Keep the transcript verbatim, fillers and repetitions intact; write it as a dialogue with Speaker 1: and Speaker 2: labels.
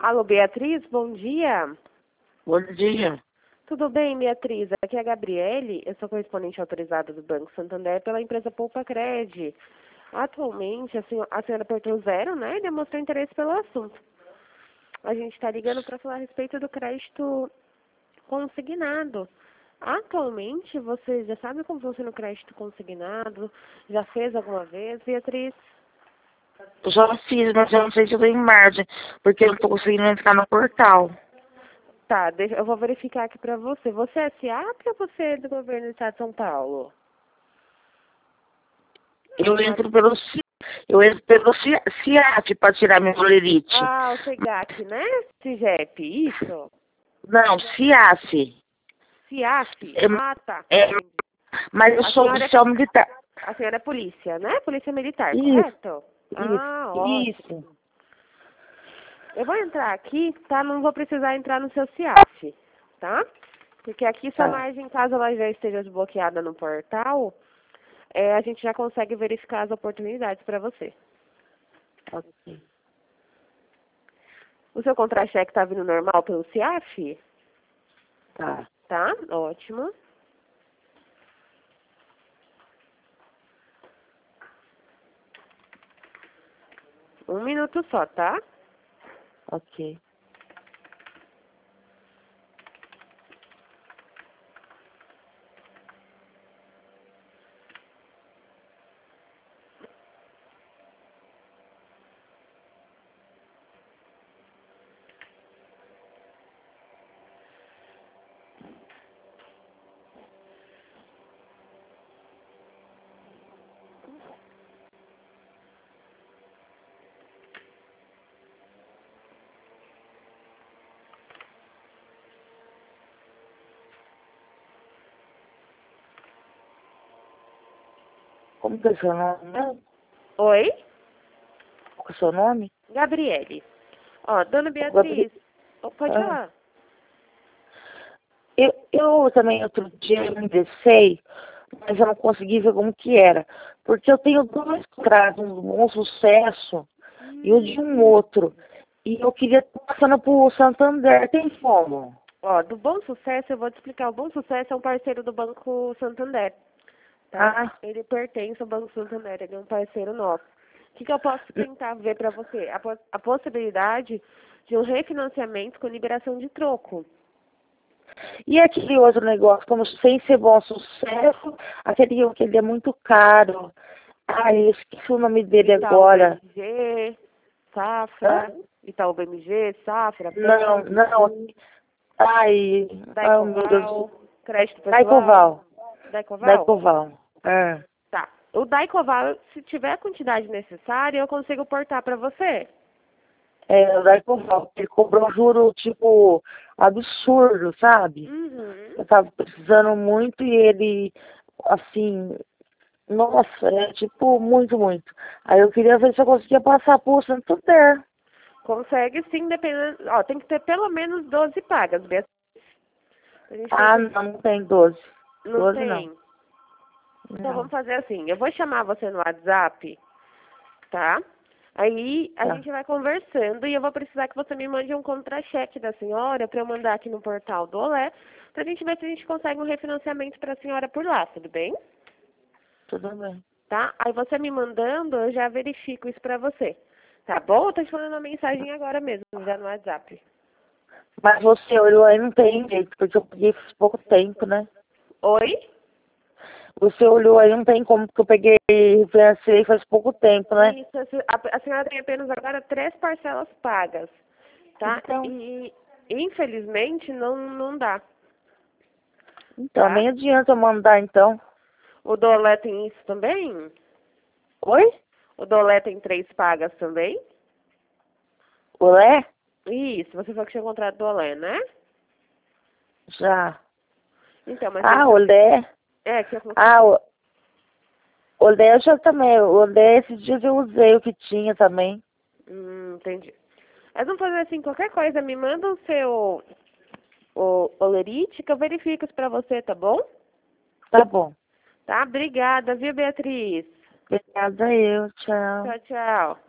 Speaker 1: Alô, Beatriz, bom dia.
Speaker 2: Bom dia.
Speaker 1: Tudo bem, Beatriz? Aqui é a Gabriele, eu sou correspondente autorizada do Banco Santander pela empresa Poupa Cred. Atualmente, a senhora, a senhora apertou zero, né, e demonstrou interesse pelo assunto. A gente está ligando para falar a respeito do crédito consignado. Atualmente, você já sabe como funciona o crédito consignado? Já fez alguma vez, Beatriz?
Speaker 2: Eu já fiz, mas eu não sei se eu tenho margem, porque eu não estou conseguindo entrar no portal.
Speaker 1: Tá, deixa, eu vou verificar aqui pra você. Você é C I A P ou você é do governo do estado de São Paulo?
Speaker 2: Eu entro pelo C- eu entro pelo C- CIAT para tirar minha olerite.
Speaker 1: Ah, o SEGAC, né? CIGEP, isso?
Speaker 2: Não, CIAC.
Speaker 1: CIAP?
Speaker 2: É,
Speaker 1: Ah, tá.
Speaker 2: é, mas eu
Speaker 1: A
Speaker 2: sou
Speaker 1: senhora,
Speaker 2: oficial militar.
Speaker 1: é, a senhora é polícia, né? Polícia militar,
Speaker 2: Isso,
Speaker 1: correto?
Speaker 2: isso,
Speaker 1: Ah, ótimo.
Speaker 2: isso.
Speaker 1: Eu vou entrar aqui, tá? Não vou precisar entrar no seu CIAF, tá? Porque aqui sua
Speaker 2: Tá.
Speaker 1: margem, caso ela já esteja desbloqueada no portal, é, a gente já consegue verificar as oportunidades para você.
Speaker 2: Ok.
Speaker 1: O seu contra-cheque tá vindo normal pelo CIAF?
Speaker 2: Tá.
Speaker 1: Tá? Ótimo. Um minuto só, tá?
Speaker 2: Ok. Como que é o seu nome? Não?
Speaker 1: Oi?
Speaker 2: Qual que é o seu nome?
Speaker 1: Gabriele. Ó, dona
Speaker 2: Gabriel.
Speaker 1: Beatriz. Oh, pode
Speaker 2: Ah.
Speaker 1: falar.
Speaker 2: Eu, eu também outro dia me interessei, mas eu não consegui ver como que era. Porque eu tenho dois contratos, um Bom Sucesso e o de um outro. E eu queria estar passando pro Santander, tem como?
Speaker 1: Ó, do Bom Sucesso, eu vou te explicar. O Bom Sucesso é um parceiro do Banco Santander, tá?
Speaker 2: Ah,
Speaker 1: Ele pertence ao Banco Santander, ele é um parceiro nosso. O que, que eu posso tentar ver pra você? A, po- a possibilidade de um refinanciamento com liberação de troco.
Speaker 2: e aquele outro negócio, como sem ser Bom Sucesso, aquele que ele é muito caro. Ah, eu esqueci o nome dele
Speaker 1: Itaú
Speaker 2: agora.
Speaker 1: B M G, Safra,
Speaker 2: Hã?
Speaker 1: Itaú B M G, Safra,
Speaker 2: Não,
Speaker 1: Banco,
Speaker 2: não. Ai, ai meu Deus.
Speaker 1: Daicoval, crédito pessoal,
Speaker 2: Daicoval.
Speaker 1: Daicoval?
Speaker 2: Daicoval. É.
Speaker 1: Tá. O Daicoval, se tiver a quantidade necessária, eu consigo portar para você.
Speaker 2: É, o Daicoval. Ele cobrou um juro, tipo, absurdo, sabe?
Speaker 1: Uhum.
Speaker 2: Eu tava precisando muito e ele, assim, nossa, é tipo, muito, muito. Aí eu queria ver se eu conseguia passar por Santander.
Speaker 1: Consegue sim, dependendo. Ó, tem que ter pelo menos doze pagas, Beatriz. A gente tem
Speaker 2: Ah,
Speaker 1: que...
Speaker 2: não, não tem doze.
Speaker 1: Não
Speaker 2: Doze não.
Speaker 1: tem. Então
Speaker 2: Não,
Speaker 1: vamos fazer assim. Eu vou chamar você no WhatsApp, tá? Aí a
Speaker 2: tá.
Speaker 1: gente vai conversando e eu vou precisar que você me mande um contra-cheque da senhora para eu mandar aqui no portal do Olé, pra gente ver se a gente consegue um refinanciamento para a senhora por lá, tudo bem?
Speaker 2: Tudo bem.
Speaker 1: Tá? Aí você me mandando, eu já verifico isso pra você. Tá bom? Eu tô te mandando uma mensagem agora mesmo, já no WhatsApp.
Speaker 2: Mas você olhou aí, não tem jeito, porque eu peguei faz pouco tempo, né?
Speaker 1: Oi?
Speaker 2: Você olhou aí, não tem como, porque eu peguei e refinanciei faz pouco tempo, né?
Speaker 1: Isso, a, se- a a senhora tem apenas agora três parcelas pagas, tá?
Speaker 2: Então,
Speaker 1: E infelizmente não, não dá,
Speaker 2: então,
Speaker 1: tá?
Speaker 2: nem adianta eu mandar, então.
Speaker 1: O Dolé tem isso também?
Speaker 2: Oi?
Speaker 1: O Dolé tem três pagas também?
Speaker 2: Olé?
Speaker 1: Isso, você falou que tinha contrato do Olé, né?
Speaker 2: Já.
Speaker 1: Então, mas
Speaker 2: Ah,
Speaker 1: esse é,
Speaker 2: olé.
Speaker 1: é que eu
Speaker 2: Ah, o olé eu já também. O olé, esses dias eu usei o que tinha também.
Speaker 1: hum, entendi. Mas vamos fazer assim, qualquer coisa, me manda o seu o olerite que eu verifico isso pra você, tá bom?
Speaker 2: Tá bom.
Speaker 1: Tá? Obrigada, viu, Beatriz?
Speaker 2: Obrigada eu, tchau.
Speaker 1: Tchau, tchau.